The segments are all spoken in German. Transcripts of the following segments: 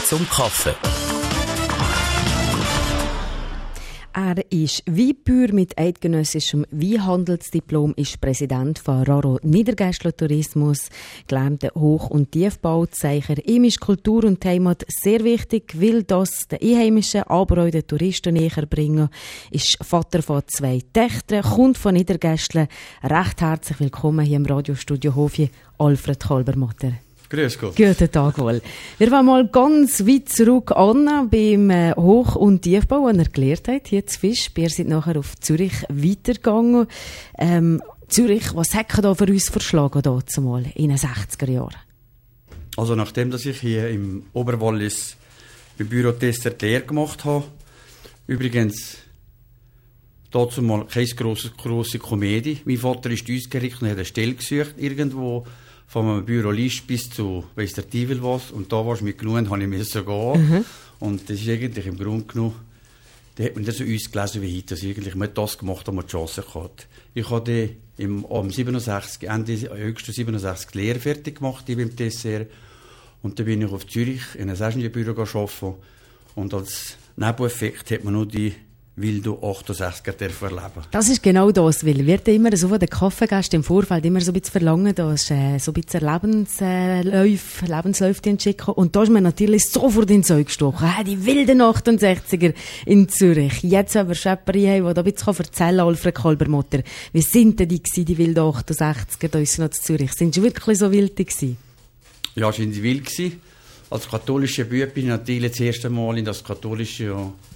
zum Kaffee. Er ist Weinbauer mit eidgenössischem Weinhandelsdiplom, ist Präsident von Raro Niedergässler Tourismus, gelernter Hoch- und Tiefbauzeicher. Ihm ist Kultur und Heimat sehr wichtig, weil das den Einheimischen, aber auch den Touristen näher bringen. Ist Vater von 2 Töchtern, kommt von Niedergässler. Recht herzlich willkommen hier im Radiostudio Hofje, Alfred Kalbermatter. Grüß Gott. Guten Tag wohl. Wir wollen mal ganz weit zurück an beim Hoch- und Tiefbau, den er gelernt hat, hier zu Fisch. Wir sind nachher auf Zürich weitergegangen. Zürich, was hat er da für uns verschlagen, da zumal in den 60er Jahren? Also nachdem dass ich hier im Oberwallis beim Büro Tesser die Lehre gemacht habe, übrigens dazu mal keine grosse Komödie. Mein Vater ist uns gerichtet und hat eine Stelle gesucht, irgendwo von einem Büro List bis zu weiss der Teufel was. Und da war es mir genug, habe ich müssen gehen. Und das ist eigentlich im Grunde genommen, da hat man das so uns gelesen wie heute, dass eigentlich man das gemacht hat, was man die Chance hatte. Ich habe am 67, Ende August 67 die Lehre fertig gemacht, hier beim TSR. Und dann bin ich auf Zürich in einem Ingenieurbüro arbeiten. Und als Nebeneffekt hat man nur die Wildo 68 erleben. Das ist genau das, weil wird immer so von den Kaffeegästen im Vorfeld immer so ein bisschen verlangen, dass so ein bisschen Lebensläufe schicken. Und da ist man natürlich sofort ins Zeug gestochen. Die wilden 68er in Zürich. Jetzt aber jemanden, der da ein bisschen erzählen kann, Alfred Kalbermatter. Wie sind denn die wilden 68er da in Zürich? Sind sie wirklich so wild gewesen? Ja, sind sie wild gewesen. Als katholischer Bub bin ich natürlich das erste Mal in das katholische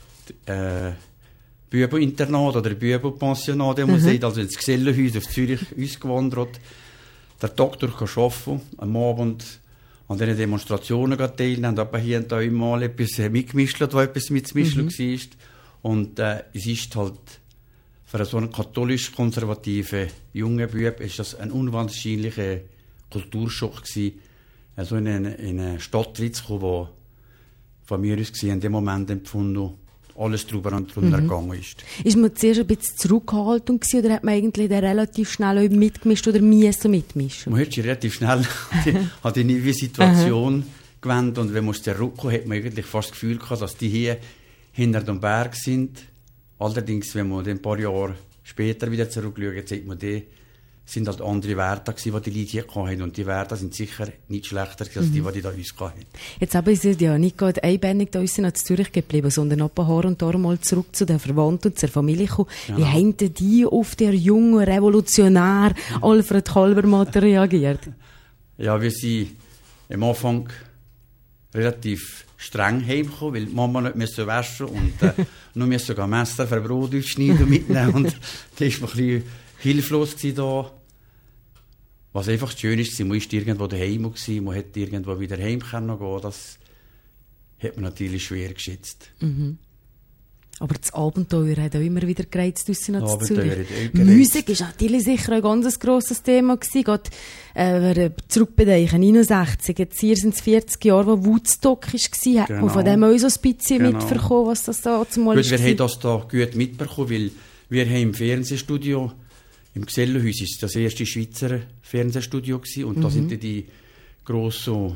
Bübeninternat oder Bübenpensionat, also ins Gesellenhaus auf Zürich ausgewandert. Der Doktor kann arbeiten, am Abend an diesen Demonstrationen teilnehmen, aber hier und da immer etwas mitgemischt, wo etwas mitzumischen war. Und es ist halt für so einen katholisch-konservativen jungen Bub ist das ein unwahrscheinlicher Kulturschock gewesen, so in eine Stadt zu kommen, wo von mir aus gesehen in dem Moment empfunden alles drüber und drunter gegangen ist. Ist man zuerst ein bisschen zurückgehalten gewesen, oder hat man eigentlich relativ schnell mitgemischt oder müssen mitmischen? Man hört sich relativ schnell an die neue Situation gewendet, und wenn man zurückkommt, hat man eigentlich fast das Gefühl gehabt, dass die hier hinter dem Berg sind. Allerdings, wenn man ein paar Jahre später wieder zurückschaut, sieht man, die sind halt andere Werte gewesen, die Leute hier hatten. Und die Werte sind sicher nicht schlechter als die da uns hatten. Jetzt aber ist es ja nicht gerade einbändig da uns in Zürich geblieben, sondern ein paar Jahre und da mal zurück zu den Verwandten und zur Familie gekommen. Ja. Wie haben die auf der jungen Revolutionär Alfred Kalbermatter reagiert? Ja, wir sind am Anfang relativ streng heimgekommen, weil die Mama nicht mehr waschen und nur Messer für Brot aufschneiden und mitnehmen. Und da war man ein bisschen hilflos da. Was einfach schön ist, man war irgendwo daheim, man hätte irgendwo wieder heim können gehen. Das hat man natürlich schwer geschätzt. Aber das Abenteuer hat auch immer wieder gereizt draussen in Zürich. Musik war natürlich sicher ein ganz grosses Thema gewesen. Gerade zurückbedenken, 69, jetzt hier sind es 40 Jahre, wo Woodstock war. Hat man von dem auch so ein bisschen mitbekommen, was das da zumal ist? Wir haben das da gut mitbekommen, weil wir haben im Fernsehstudio im Gesellenhaus war das erste Schweizer Fernsehstudio gewesen, und da sind die grossen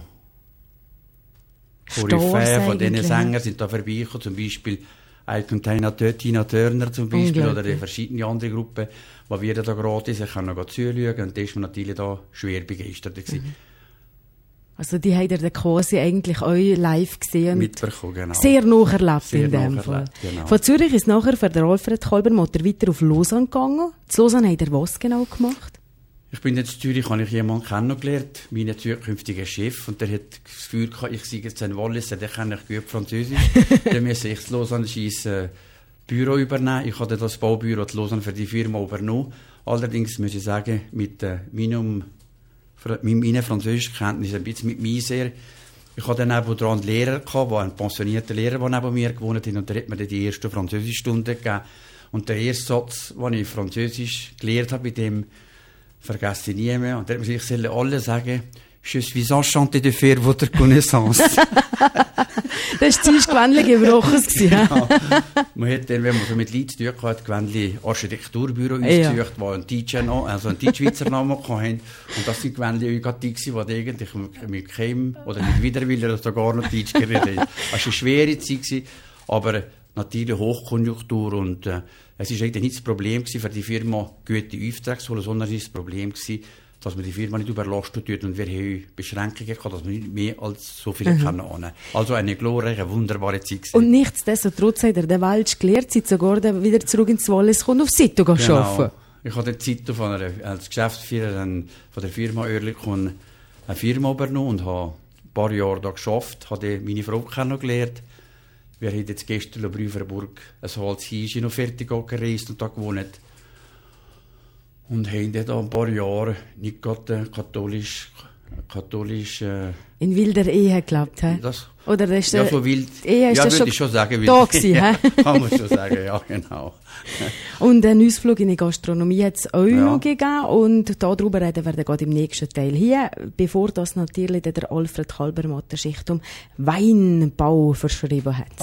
Koryphäen von diesen Sängern sind da vorbeigekommen, zum Beispiel Tina Turner zum Beispiel, oder verschiedene andere Gruppen, die wir da gratis können zuschauen, und da war man natürlich da schwer begeistert gewesen. Also die habt ihr quasi eigentlich euch live gesehen. Mitbekommen, genau. Sehr nacherlebt in dem Fall. Genau. Von Zürich ist nachher für den Alfred Kalbermatter weiter auf Lausanne gegangen. In Lausanne habt ihr was genau gemacht? Ich bin jetzt in Zürich, habe ich jemanden kennengelernt, meinen zukünftigen Chef, und der hat das Gefühl gehabt, ich sei jetzt ein Walliser, der kann ich gut Französisch. Dann müssen ich in Lausanne ein Büro übernehmen. Ich hatte das Baubüro in Lausanne für die Firma übernommen. Allerdings muss ich sagen, mit meinen französischen Kenntnissen ein bisschen mit mir sehr. Ich hatte dann nebenan einen Lehrer gehabt, einen pensionierten Lehrer, der neben mir gewohnt hat, und der hat mir dann die erste Französischstunde gegeben. Und der erste Satz, den ich Französisch gelernt habe, bei dem vergesse ich nie mehr. Und der hat mir gesagt, ich soll alle sagen, «Je suis enchanté de faire votre connaissance.» Das war das Gewändchen gebrochen. Genau. Man hat dann, wenn man so mit Leuten zu tun hatte, Gewändchen Architekturbüro ausgesucht, die einen Deutschschweizer Namen hatten. Und das sind Gewändchen die eigentlich mit keinem oder mit Widerwillen oder sogar noch Deutsch geredet haben. Das war eine schwere Zeit, aber natürlich Hochkonjunktur und es war eigentlich nicht das Problem für die Firma, gute Aufträge zu holen, sondern es war das Problem, dass man die Firma nicht überlastet wird und wir haben Beschränkungen gehabt, dass man nicht mehr als so viele kann annehmen. Also eine glorreiche, wunderbare Zeit gewesen. Und nichtsdestotrotz hat der Welsch gelehrt, seit sogar wieder zurück ins Wallis kommt, auf Sito arbeiten. Ich habe die Zeit als Geschäftsführer von der Firma Oerlikon eine Firma übernommen und habe ein paar Jahre da geschafft, habe meine Frau kennengelernt. Wir haben jetzt gestern in Brüferburg ein Holzhäuschen noch fertig gereist und da gewohnt. Und haben dann da ein paar Jahre nicht gerade katholisch in wilder Ehe gelebt, he? Oder ist ja, so wild. Ehe ist ja, würde ich schon sagen. Da gewesen, ja, kann man schon sagen, ja, genau. Und einen Ausflug in die Gastronomie hat es auch noch gegeben. Und darüber reden wir dann gerade im nächsten Teil hier. Bevor das natürlich der Alfred Halbermatter sich um Weinbau verschrieben hat.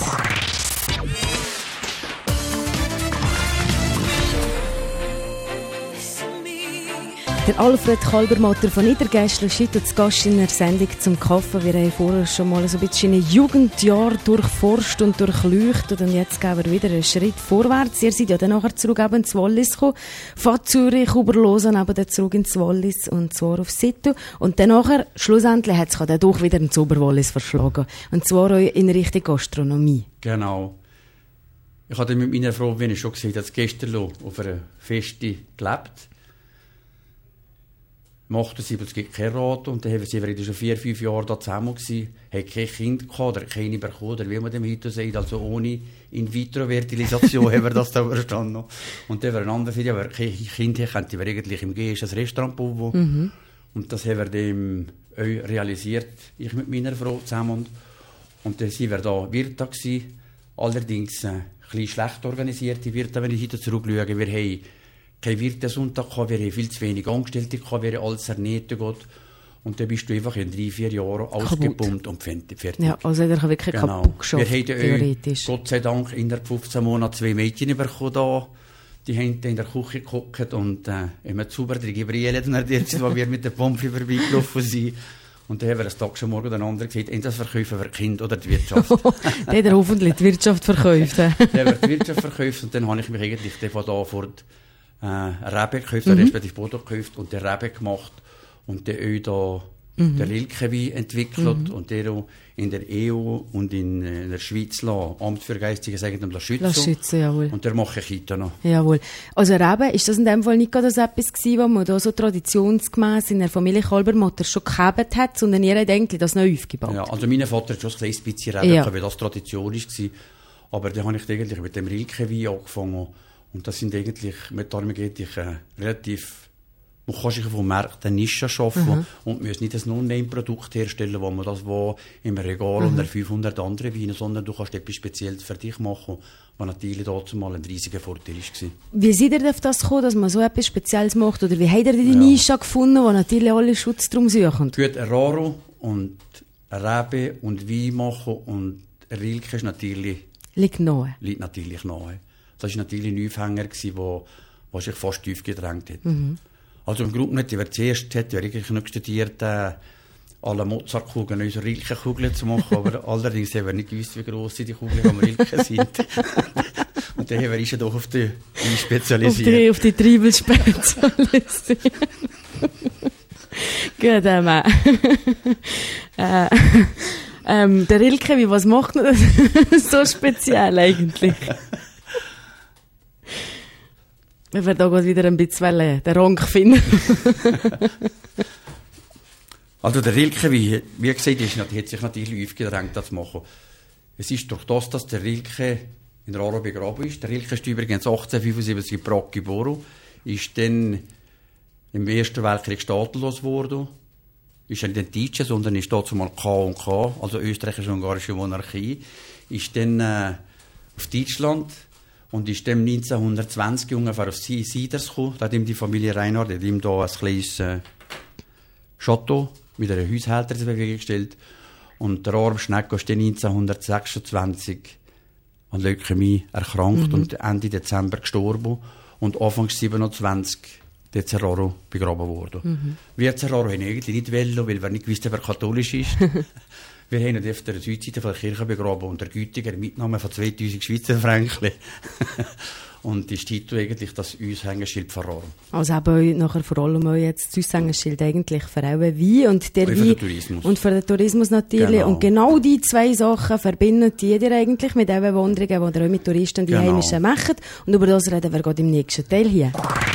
Der Alfred Halbermatter von Niedergäschler schüttet zu Gast in der Sendung zum Kaffee. Wir haben vorher schon mal so ein bisschen ein Jugendjahr durchforscht und durchleuchtet und jetzt gehen wir wieder einen Schritt vorwärts. Ihr seid ja dann nachher zurück ins Wallis gekommen, von Zürich über Lausanne eben dann zurück ins Wallis und zwar auf Sito. Und dann nachher, schlussendlich hat es dann doch wieder ins Oberwallis verschlagen. Und zwar auch in Richtung Gastronomie. Genau. Ich hatte mit meiner Frau, wie ich schon gesagt habe, gestern auf einer Feste gelebt. Machten sie, aber es gibt keinen Rat. Und dann haben sie schon 4-5 Jahre da zusammen gewesen, haben kein Kind gehabt, oder keine bekommen, oder wie man dem heute sagt, also ohne In-vitro-Fertilisation haben wir das da verstanden. Und dann war ein anderer Film, aber kein Kind haben, die wir eigentlich im G ist das Restaurant bauen. Und das haben wir dem realisiert, ich mit meiner Frau zusammen. Und dann waren wir da Wirte gewesen, allerdings ein bisschen schlecht organisierte Wirte, wenn ich heute zurückschaue. Wir haben kein Wirtesonntag gehabt, wir haben viel zu wenig Angestellte gehabt, wir haben alles ernährt. Und dann bist du einfach in 3-4 Jahren ausgepumpt und fertig. Ja, also hat er wirklich kaputt geschafft, theoretisch. Gott sei Dank in der 15 Monaten 2 Mädchen bekommen da. Die haben in der Küche gekocht und immer sauber die Gabriele, wo wir mit der Pommes vorbeigelaufen sind. Und dann haben wir einen Tag schon morgen den anderen gesagt, entweder das verkaufen wir Kind oder die Wirtschaft. Dann hat er hoffentlich die Wirtschaft verkauft. Dann haben wir die Wirtschaft verkauft und dann habe ich mich eigentlich von da fort Rebe gekauft, respektive Boden gekauft und den Rebe gemacht und dann auch da den Rilke-Wein entwickelt und der auch in der EU und in der Schweiz Amt für geistiges Eigentum schützen. Jawohl. Und der mache ich heute noch. Jawohl. Also Rebe, ist das in dem Fall nicht gerade so etwas gewesen, was man da so traditionsgemäß in der Familie Halbermatter schon gehabt hat, sondern ihr habt eigentlich das neu aufgebaut? Ja, also mein Vater hat schon ein bisschen Rebe, weil das Tradition war. Aber dann habe ich eigentlich mit dem Rilke-Wein angefangen. Und das sind eigentlich, mit darum geht ich relativ, man kann sich vom Markt eine Nische schaffen und man muss nicht ein No-Name-Produkt herstellen, wo man das wo im Regal unter 500 andere Weine, sondern du kannst etwas Spezielles für dich machen, was natürlich dazu mal ein riesiger Vorteil war. Wie seid ihr auf das gekommen, dass man so etwas Spezielles macht? Oder wie habt ihr die Nische gefunden, wo natürlich alle Schutz drum suchen? Gut, ein Raro und ein Rebe und Wein machen und ein Rilke ist natürlich... Liegt natürlich nahe. Das war natürlich ein Aufhänger, der sich fast tief gedrängt hat. Also im Grunde nicht, wer zuerst hat, eigentlich noch studiert, alle Mozartkugeln, unsere Rilke-Kugeln zu machen, aber allerdings haben wir nicht gewusst, wie gross die Kugeln am Rilke sind. Und dann haben wir uns doch auf die spezialisiert. Auf die Triebel spezialisiert. Gut, der Rilke, was macht man das so speziell eigentlich? Wir werden da wieder ein bisschen den Rank finden. Also der Rilke, wie gesagt, hat sich natürlich aufgedrängt, das zu machen. Es ist durch das, dass der Rilke in Raro begraben ist. Der Rilke ist übrigens 1875 in Prag geboren, ist dann im Ersten Weltkrieg staatenlos geworden. Ist ja nicht ein Deutscher, sondern ist dazu mal K&K, also österreichisch-ungarische Monarchie. Ist dann auf Deutschland und ist dann 1920 ungefähr auf Sieders gekommen. Da hat ihm die Familie Reinhardt, hat ihm da ein kleines Chateau mit einer Haushälterin zur Verfügung gestellt. Und der Aram Schnegg ist dann 1926 an Leukämie erkrankt und Ende Dezember gestorben. Und Anfang 27 der Zerraro begraben worden. Wir Zerraro haben eigentlich nicht wollen, weil wir nicht gewusst haben, wer katholisch ist. Wir haben ihn auf der Südseite von der Kirche begraben unter gütiger Mitnahme von 2000 Schweizer Franken. Und ist Titel eigentlich das Aushängeschild von Raro. Also eben nachher vor allem auch jetzt das Aushängeschild eigentlich für Wein und der Wein. Für den Tourismus. Und für den Tourismus natürlich. Genau. Und genau die zwei Sachen verbindet jeder eigentlich mit den Wanderungen, die ihr auch mit Touristen, die Heimischen macht. Und über das reden wir gerade im nächsten Teil hier.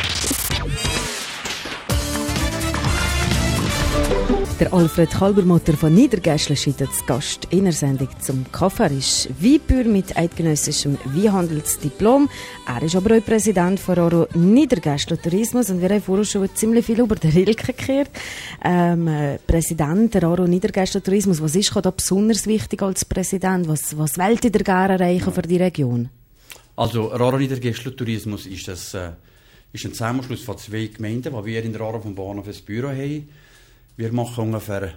Der Alfred Kalbermutter von Niedergäschle ist heute zu Gast in der Sendung zum Kaffee. Er ist Weinbauer mit eidgenössischem Weinhandelsdiplom. Er ist aber auch Präsident von Raro Niedergäschle Tourismus und wir haben vorher schon ziemlich viel über den Rilke gehört. Präsident der Raro Niedergäschle Tourismus, was ist da besonders wichtig als Präsident? Was wollt ihr gerne erreichen für die Region? Also Raro Niedergäschle Tourismus ist ein Zusammenschluss von zwei Gemeinden, die wir in der Raro vom Bahnhof ein Büro haben. Wir machen ungefähr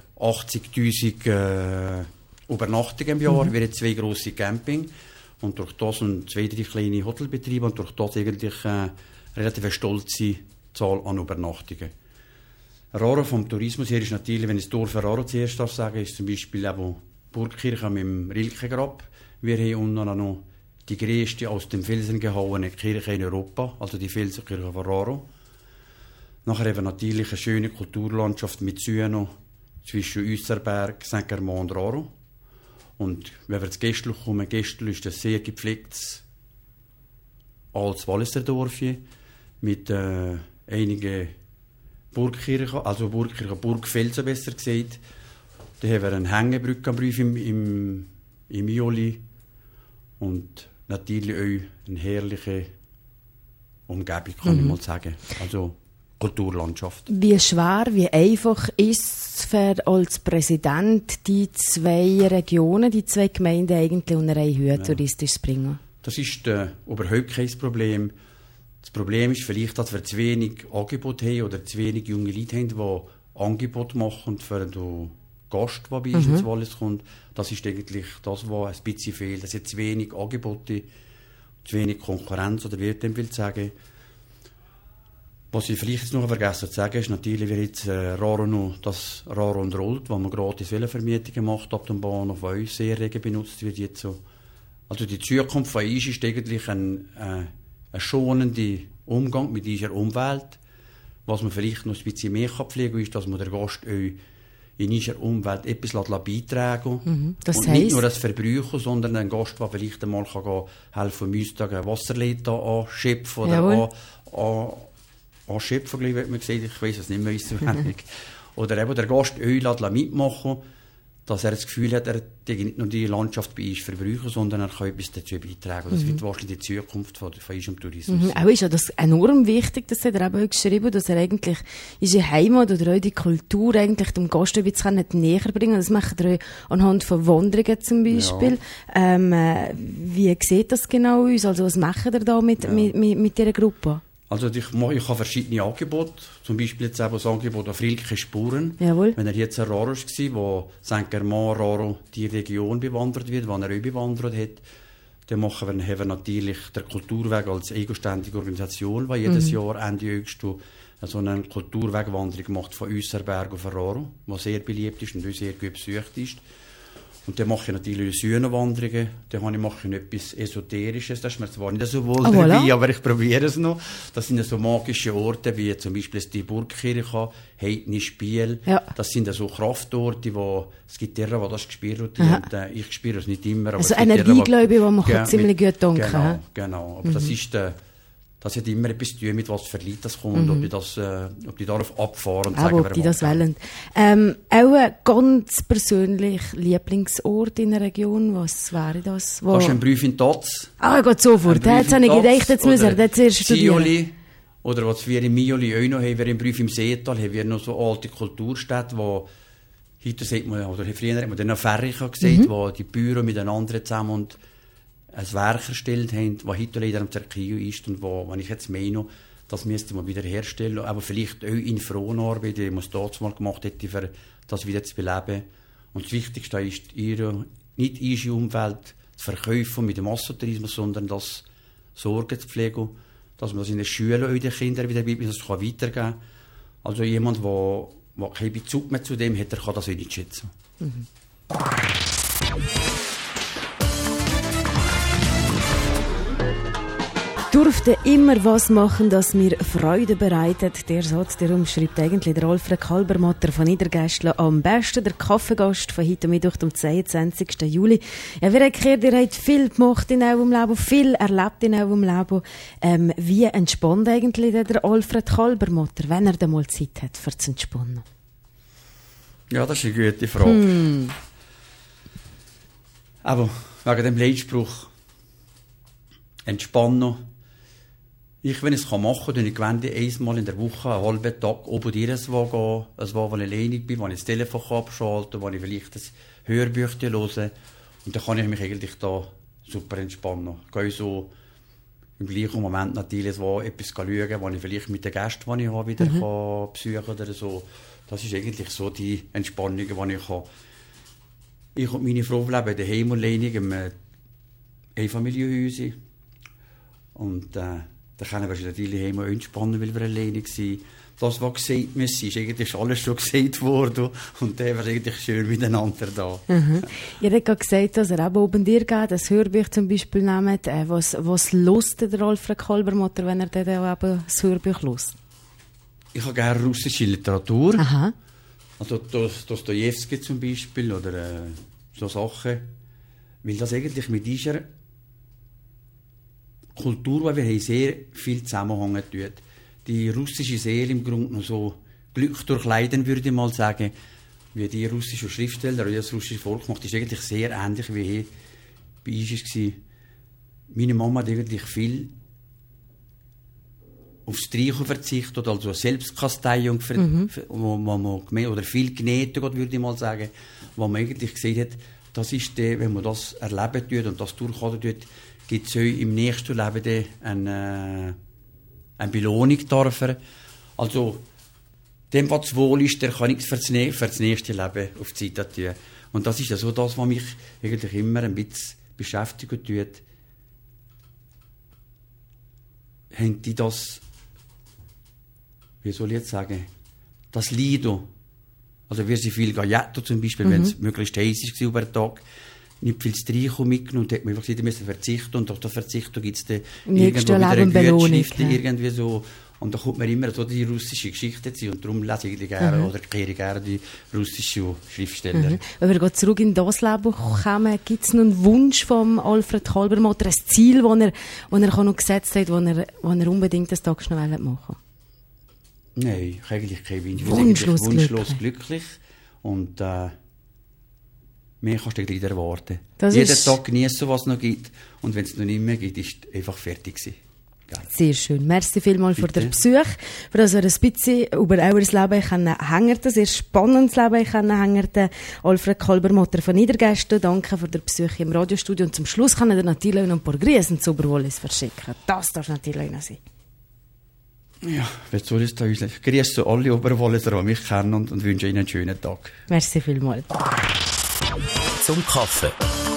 80'000 Übernachtungen im Jahr. Wir haben 2 grosse Camping und durch das und 2-3 kleine Hotelbetriebe und durch das eigentlich relativ stolze Zahl an Übernachtungen. Raro vom Tourismus her ist natürlich, wenn ich das Dorf Raro zuerst sagen darf, ist zum Beispiel eben Burgkirche mit dem Rilkegrab. Wir haben unten noch die grösste aus dem Felsen gehauene Kirche in Europa, also die Felsenkirche von Raro. Nachher eben natürlich eine schöne Kulturlandschaft mit Süeno zwischen Üsserberg, Saint-Germain und Raro. Und wenn wir zu Gästl kommen, Gästl ist ein sehr gepflegtes altes Walliser Dorfchen mit einigen Burgkirchen, also Burgfelsen besser gesagt. Da haben wir eine Hängebrücke am Brief im Juli und natürlich auch eine herrliche Umgebung, kann ich mal sagen. Also Kulturlandschaft. Wie schwer, wie einfach ist es für als Präsident die 2 Regionen, die 2 Gemeinden eigentlich unter eine Höhe touristisch zu bringen? Das ist überhaupt kein Problem. Das Problem ist vielleicht, dass wir zu wenig Angebot haben oder zu wenig junge Leute haben, die Angebot machen für den Gast, der bei uns ins Wallis kommt. Das ist eigentlich das, was ein bisschen fehlt. Es sind zu wenig Angebote, zu wenig Konkurrenz, oder wie ich dem will sagen. Was ich vielleicht jetzt noch vergessen zu sagen, ist natürlich, wir jetzt Raro noch das Raro und Rollt, wo man gratis Velovermietungen macht ab dem Bahnhof, wo uns sehr rege benutzt wird jetzt so. Also die Zukunft von uns ist eigentlich ein schonender Umgang mit dieser Umwelt. Was man vielleicht noch ein bisschen mehr pflegen kann, ist, dass man der Gast in dieser Umwelt etwas beitragen kann. Das und heisst? nicht nur das Verbräuchen, sondern ein Gast, der vielleicht einmal helfen kann, ein Wasserleiter anschöpfen oder anschöpfen, wie man gesagt, ich weiss es nicht mehr auswendig. Oder eben der Gast Öl mitmachen, dass er das Gefühl hat, er nicht nur die Landschaft bei uns verbräuchen, sondern er kann etwas dazu beitragen. Das wird wahrscheinlich die Zukunft von unserem Tourismus. Auch ist ja das enorm wichtig, dass er eben geschrieben, dass er eigentlich unsere Heimat oder auch die Kultur eigentlich dem Gast ein bisschen näher bringen. Das macht er anhand von Wanderungen zum Beispiel. Ja. Wie sieht das genau aus? Also was macht er da mit dieser Gruppe? Also ich habe verschiedene Angebote, zum Beispiel jetzt eben das Angebot auf Rilke Spuren. Jawohl. Wenn er jetzt ein Raro war, wo Saint-Germain, Raro die Region bewandert wird, wo er auch bewandert hat, dann haben wir natürlich den Kulturweg als eigenständige Organisation, die jedes Jahr Ende August so eine Kulturwegwanderung macht von Üsserberg auf Raro, die sehr beliebt ist und auch sehr gut besucht ist. Und dann mache ich natürlich Sühnenwanderungen, dann mache ich etwas Esoterisches, das ist mir zwar nicht so wohl dabei, aber ich probiere es noch. Das sind so magische Orte, wie zum Beispiel die Burgkirche, Heidni, Spiel. Ja. Das sind so Kraftorte, wo es gibt derer, die das gespürt haben, und ich spüre es nicht immer. Aber also Energiegläube, die man ziemlich gut danken. Genau. Aber das hat immer etwas zu tun, mit was für Leute das kommt, ob die darauf abfahren und sagen, ob die das wollen. Auch ein ganz persönlich Lieblingsort in der Region, was wäre das? Das ist ein Brief in Totz. Geht sofort. Jetzt habe ich gedacht, jetzt muss er das zuerst studieren. Zioli, oder was wir in Mioli auch noch haben, wir im Brief im Seetal, haben wir noch so alte Kulturstädte, wo heute sagt man, oder früher hat man dann noch Ferricha gesagt, wo die Bauern miteinander zusammen und ein Werk erstellt haben, das heute leider am Zerkio ist und wo, wenn ich jetzt meine, das müsste man wieder herstellen, aber vielleicht auch in Fronarbeit, die man es dort mal gemacht hätte, für das wieder zu beleben. Und das Wichtigste ist nicht ihre Umwelt zu verkaufen mit dem Massentourismus, sondern das Sorgen zu pflegen, dass man das in den Schulen auch den Kindern wieder weitergeben kann. Also jemand, der keinen Bezug mehr zu dem hat, der kann das auch nicht schätzen. Mhm. Durfte immer was machen, das mir Freude bereitet. Der Satz, der umschreibt eigentlich der Alfred Kalbermatter von Niedergäschle am besten, der Kaffeegast von heute Mittwoch am 22. Juli. Ja, wie erklärt, ihr habt viel gemacht in eurem Leben, viel erlebt in eurem Leben. Wie entspannt eigentlich der Alfred Kalbermatter, wenn er dann mal Zeit hat, für zu entspannen? Ja, das ist eine gute Frage. Aber wegen dem Leitspruch entspannen. Wenn ich es machen kann, dann ich gewende einmal in der Woche einen halben Tag oben dir gehen, wo ich alleine bin, wo ich das Telefon abschalten kann, wo ich vielleicht ein Hörbüchchen höre. Und dann kann ich mich eigentlich da super entspannen. Ich gehe so im gleichen Moment natürlich etwas schauen, wo ich vielleicht mit den Gästen, die ich habe, wieder besuchen kann oder so. Das ist eigentlich so die Entspannung, die ich habe. Ich und meine Frau leben daheim alleine in einem Einfamilienhäuschen. Und da können wir natürlich immer entspannen, weil wir alleine waren. Das, was gesagt muss, ist eigentlich alles schon gesagt worden. Und dann war eigentlich schön miteinander da. Mhm. Ihr habt gerade gesagt, dass er eben oben dir geht, das Hörbuch zum Beispiel nehmt. Was hört der Alfred Kalbermatter, wenn er dann eben das Hörbuch hört? Ich habe gerne russische Literatur. Aha. Also Dostojewski zum Beispiel oder so Sachen. Weil das eigentlich mit dieser Kultur, die wir haben, sehr viel Zusammenhängen tut. Die russische Seele im Grunde noch so Glück durchleiden, würde ich mal sagen, wie die russischen Schriftsteller oder das russische Volk macht, ist eigentlich sehr ähnlich wie hier bei uns war. Meine Mama hat eigentlich viel auf Streichen verzichtet, also Selbstkasteiung, wo man oder viel genäht, würde ich mal sagen, wo man eigentlich gesehen hat, das ist wenn man das erleben tut und das durchhalten tut, gibt es im nächsten Leben eine Belohnung dafür. Also, dem, was wohl ist, der kann nichts für das nächste Leben auf die Seite tun. Und das ist ja so das, was mich eigentlich immer ein bisschen beschäftigt tut. Haben die das, wie soll ich jetzt sagen, das Lido, also wir sind viel Galletto zum Beispiel, wenn es möglichst heiß war über den Tag, nicht viel Streichung mitgenommen und hat man einfach gesagt, wir müssen verzichten und durch das Verzichten gibt es dann irgendwo wieder eine Gutschrift, irgendwie so. Und da kommt mir immer so die russische Geschichte zu und darum lese ich gerne oder kehre gerne die russischen Schriftsteller. Wenn wir gerade zurück in das Leben kommen, gibt es noch einen Wunsch von Alfred Kalbermatter, ein Ziel, das er noch gesetzt hat, das er unbedingt einen Tag schnell machen will? Nein, ich habe eigentlich keinen Wunsch. Wunschlos glücklich. Und mehr kannst du nicht erwarten. Jeden Tag genießen, was es noch gibt. Und wenn es noch nicht mehr gibt, ist es einfach fertig gewesen. Sehr schön. Merci vielmals für den Besuch, für das wir ein bisschen über euer Leben hängen, ein sehr spannendes Leben hängen. Alfred Kalbermatter von Niedergäschle, danke für den Besuch im Radiostudio. Und zum Schluss kann er natürlich noch ein paar Grüße zu Oberwollis verschicken. Das darf natürlich noch sein. Ja, jetzt soll es da uns. Ich grüße alle Oberwolliser, die mich kennen und wünsche ihnen einen schönen Tag. Merci vielmals. Zum Kaffee.